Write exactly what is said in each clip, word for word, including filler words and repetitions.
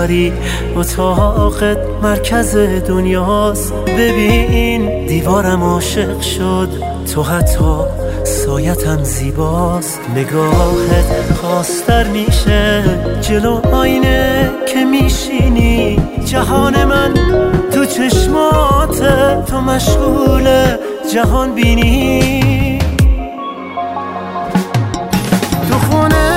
داری، اتاقت مرکز دنیاست. ببین دیوارم عاشق شد، تو حتی سایتم زیباست. نگاهت خواستر میشه جلو آینه که میشینی. جهان من تو چشمات، تو مشغول جهان بینی. تو خونه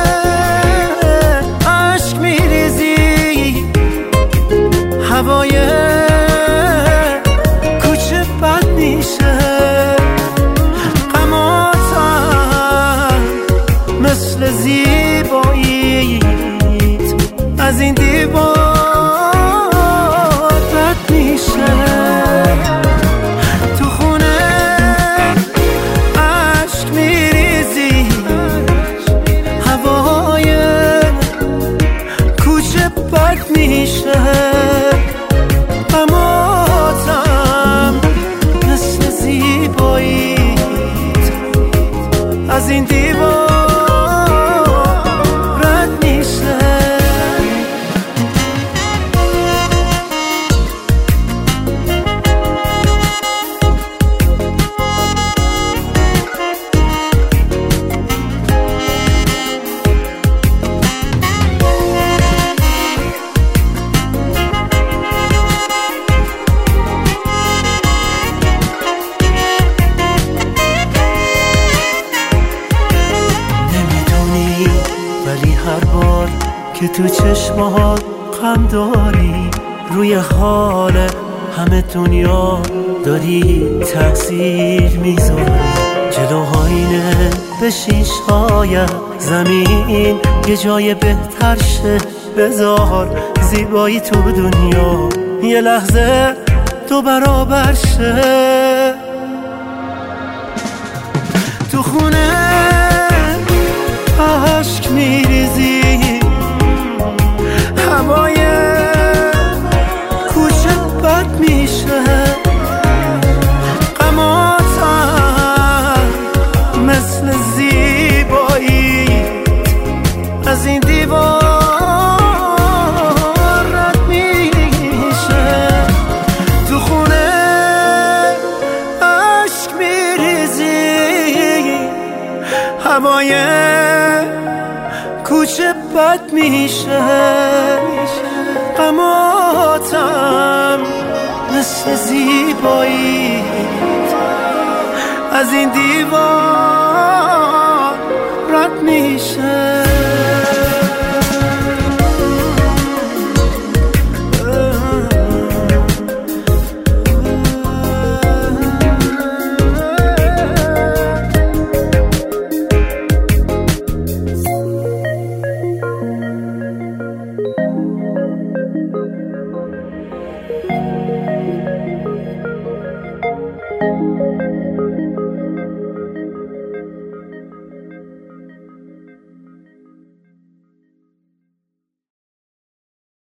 عشق میریزی، هوای کوچه بد میشه. غماتم مثل زیباییت از این دیوار رد میشه. تو خونه عشق میریزی، هوای کوچه بد میشه. غماتم مثل زیباییت از این دیوار رد میشه. ولی هر بار که تو چشمات غم داری، روی حال همه دنیا داری تأثیر میذاری. جلو آینه بشین، شاید زمین یه جای بهتر شه. بذار زیبایی تو دنیا یه لحظه دو برابر شه. تو خونه عشق میریزی، هوای کوچه بد میشه. غماتم مثل زیباییت از این دیوار رد میشه. تو خونه عشق میریزی، هوای کوچه بد میشه. غماتم مثل زیباییت از این دیوار رد میشه.